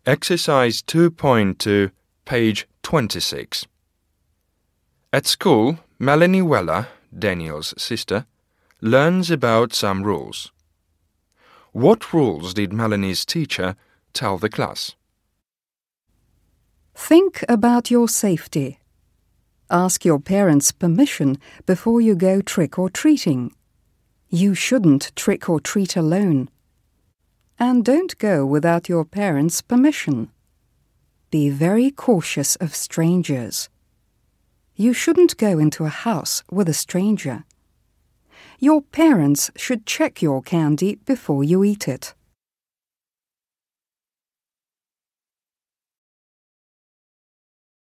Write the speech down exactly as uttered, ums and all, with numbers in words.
Exercise two point two, page twenty-six. At school, Melanie Weller, Daniel's sister, learns about some rules. What rules did Melanie's teacher tell the class? Think about your safety. Ask your parents' permission before you go trick-or-treating. You shouldn't trick-or-treat alone. And don't go without your parents' permission. Be very cautious of strangers. You shouldn't go into a house with a stranger. Your parents should check your candy before you eat it.